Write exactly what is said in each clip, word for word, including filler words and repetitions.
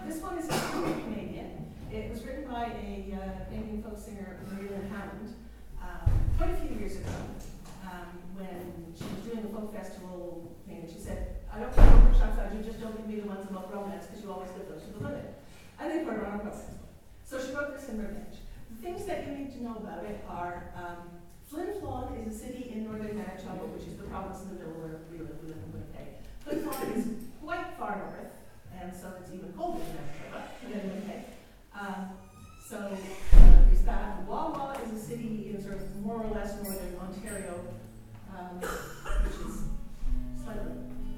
this one is Canadian. It was written by a uh, Canadian folk singer, Maria Hammond, um, quite a few years ago, um, when she was doing the folk festival thing, and she said, I don't care what workshops I do, just don't give me the ones about romance, because you always give those to the women. And they put her on a romance. So she wrote this in revenge. The things that you need to know about it are, um, Flin Flon is a city in northern Manitoba, which is the province in the middle where we live, we live in Winnipeg. Flin Flon is quite far north, and so it's even colder than Manitoba, than Winnipeg. Um, so uh, there's that. Wawa is a city in sort of more or less northern Ontario, um, which is slightly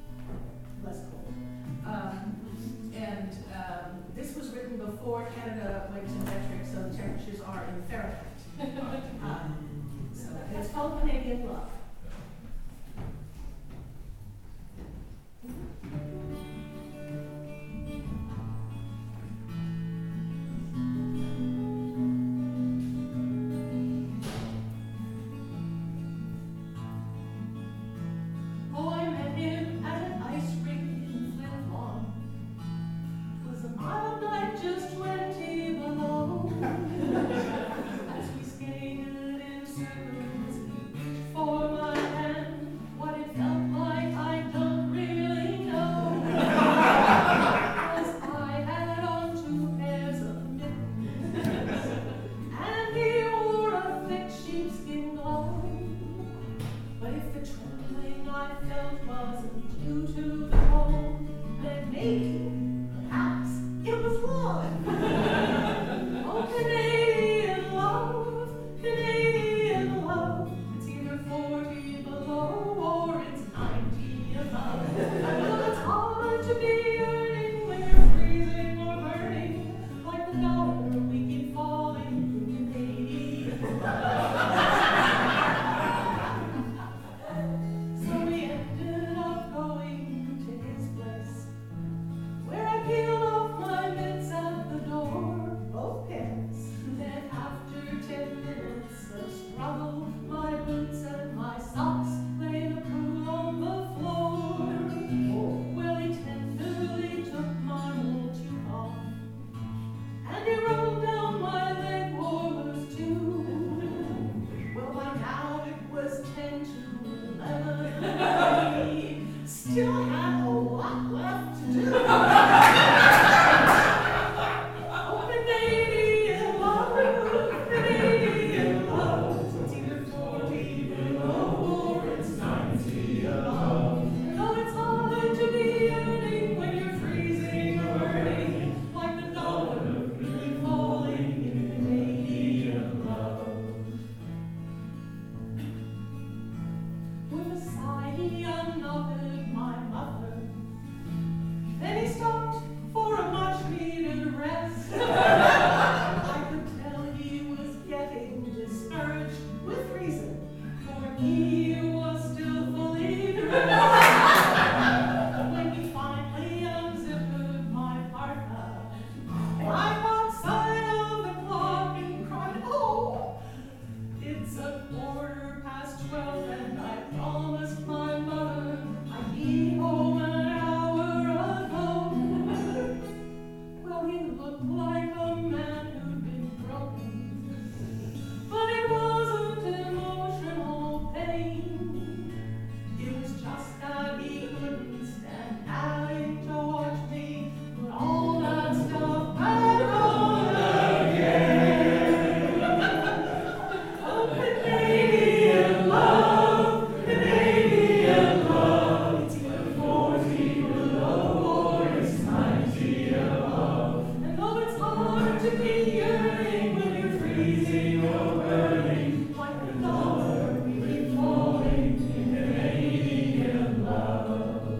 less cold. Um, and um, this was written before Canada went to metric, so the temperatures are in Fahrenheit. um, so and it's called Canadian Love.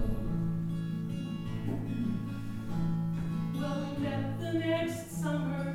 Well, we met the next summer.